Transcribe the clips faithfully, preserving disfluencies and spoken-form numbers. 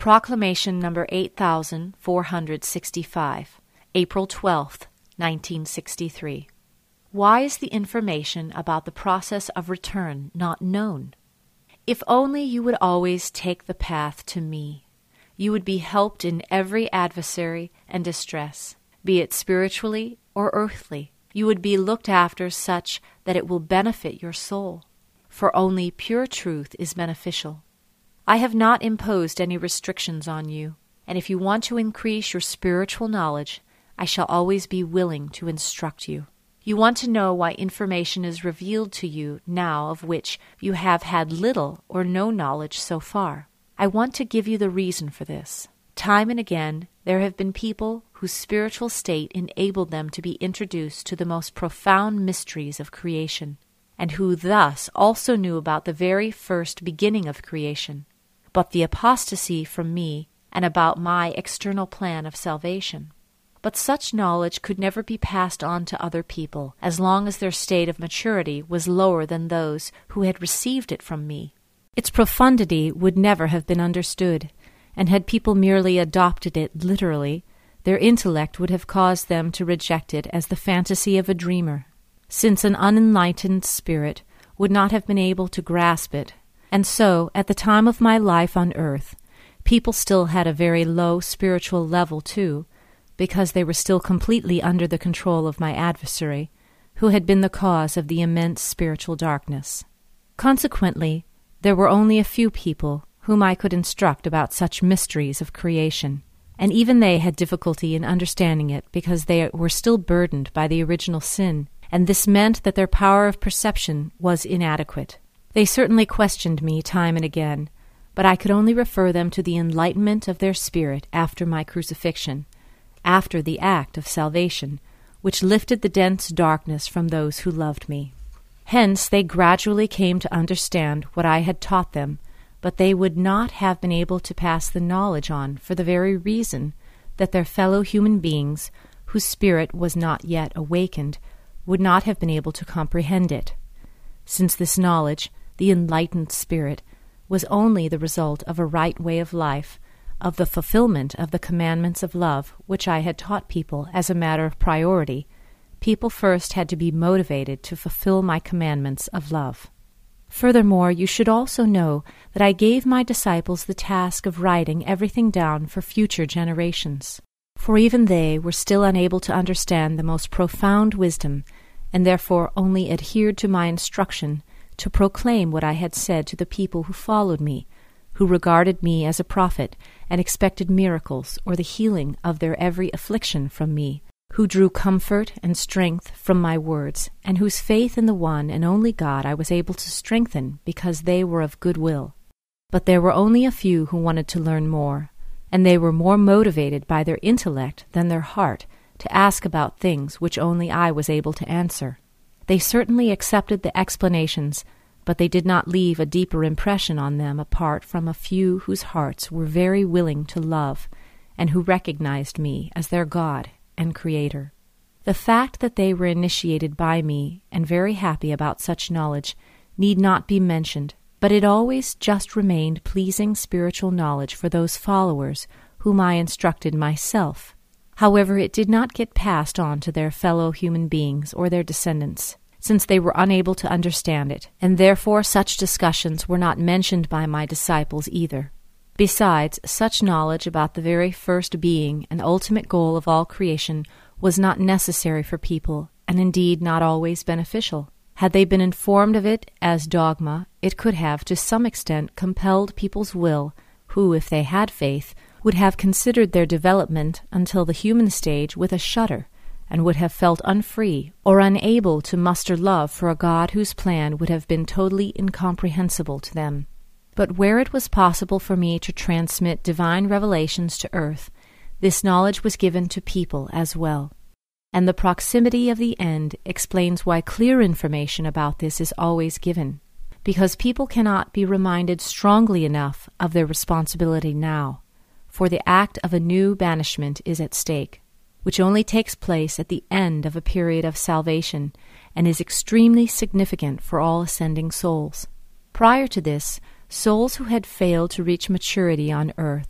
Proclamation number eight thousand four hundred sixty-five, April twelfth, nineteen sixty-three. Why is the information about the process of return not known? If only you would always take the path to me, you would be helped in every adversary and distress, be it spiritually or earthly. You would be looked after such that it will benefit your soul, for only pure truth is beneficial. I have not imposed any restrictions on you, and if you want to increase your spiritual knowledge, I shall always be willing to instruct you. You want to know why information is revealed to you now of which you have had little or no knowledge so far. I want to give you the reason for this. Time and again, there have been people whose spiritual state enabled them to be introduced to the most profound mysteries of creation, and who thus also knew about the very first beginning of creation, but the apostasy from me and about my external plan of salvation. But such knowledge could never be passed on to other people as long as their state of maturity was lower than those who had received it from me. Its profundity would never have been understood, and had people merely adopted it literally, their intellect would have caused them to reject it as the fantasy of a dreamer, since an unenlightened spirit would not have been able to grasp it. And so, at the time of my life on earth, people still had a very low spiritual level too, because they were still completely under the control of my adversary, who had been the cause of the immense spiritual darkness. Consequently, there were only a few people whom I could instruct about such mysteries of creation, and even they had difficulty in understanding it because they were still burdened by the original sin, and this meant that their power of perception was inadequate. They certainly questioned me time and again, but I could only refer them to the enlightenment of their spirit after my crucifixion, after the act of salvation, which lifted the dense darkness from those who loved me. Hence they gradually came to understand what I had taught them, but they would not have been able to pass the knowledge on for the very reason that their fellow human beings, whose spirit was not yet awakened, would not have been able to comprehend it, since this knowledge, the enlightened spirit, was only the result of a right way of life, of the fulfillment of the commandments of love which I had taught people as a matter of priority. People first had to be motivated to fulfill my commandments of love. Furthermore, you should also know that I gave my disciples the task of writing everything down for future generations, for even they were still unable to understand the most profound wisdom, and therefore only adhered to my instruction to proclaim what I had said to the people who followed me, who regarded me as a prophet and expected miracles or the healing of their every affliction from me, who drew comfort and strength from my words, and whose faith in the one and only God I was able to strengthen because they were of good will. But there were only a few who wanted to learn more, and they were more motivated by their intellect than their heart to ask about things which only I was able to answer. They certainly accepted the explanations, but they did not leave a deeper impression on them apart from a few whose hearts were very willing to love, and who recognized me as their God and Creator. The fact that they were initiated by me and very happy about such knowledge need not be mentioned, but it always just remained pleasing spiritual knowledge for those followers whom I instructed myself. However, it did not get passed on to their fellow human beings or their descendants, since they were unable to understand it, and therefore such discussions were not mentioned by my disciples either. Besides, such knowledge about the very first being and ultimate goal of all creation was not necessary for people, and indeed not always beneficial. Had they been informed of it as dogma, it could have, to some extent, compelled people's will, who, if they had faith, would have considered their development until the human stage with a shudder, and would have felt unfree or unable to muster love for a God whose plan would have been totally incomprehensible to them. But where it was possible for me to transmit divine revelations to earth, this knowledge was given to people as well. And the proximity of the end explains why clear information about this is always given, because people cannot be reminded strongly enough of their responsibility now, for the act of a new banishment is at stake, which only takes place at the end of a period of salvation and is extremely significant for all ascending souls. Prior to this, souls who had failed to reach maturity on earth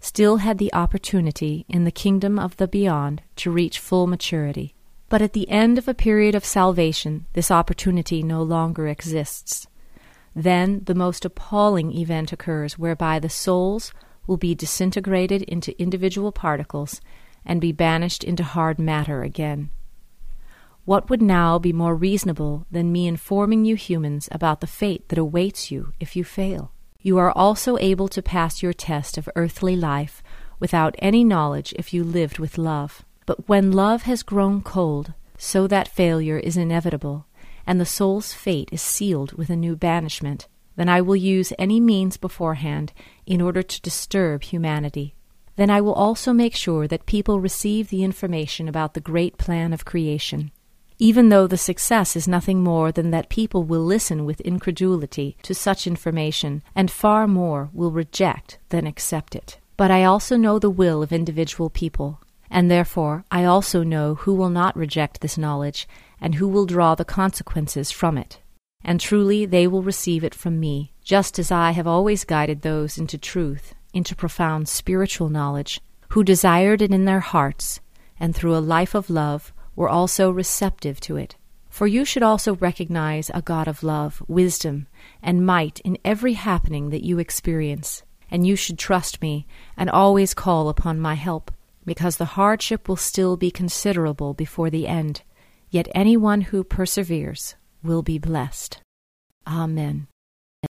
still had the opportunity in the kingdom of the beyond to reach full maturity. But at the end of a period of salvation, this opportunity no longer exists. Then the most appalling event occurs whereby the souls will be disintegrated into individual particles and be banished into hard matter again. What would now be more reasonable than me informing you humans about the fate that awaits you if you fail? You are also able to pass your test of earthly life without any knowledge if you lived with love. But when love has grown cold, so that failure is inevitable, and the soul's fate is sealed with a new banishment, then I will use any means beforehand in order to disturb humanity. Then I will also make sure that people receive the information about the great plan of creation, even though the success is nothing more than that people will listen with incredulity to such information, and far more will reject than accept it. But I also know the will of individual people, and therefore I also know who will not reject this knowledge, and who will draw the consequences from it. And truly they will receive it from me, just as I have always guided those into truth, into profound spiritual knowledge, who desired it in their hearts, and through a life of love were also receptive to it. For you should also recognize a God of love, wisdom, and might in every happening that you experience, and you should trust me and always call upon my help, because the hardship will still be considerable before the end, yet anyone who perseveres will be blessed. Amen.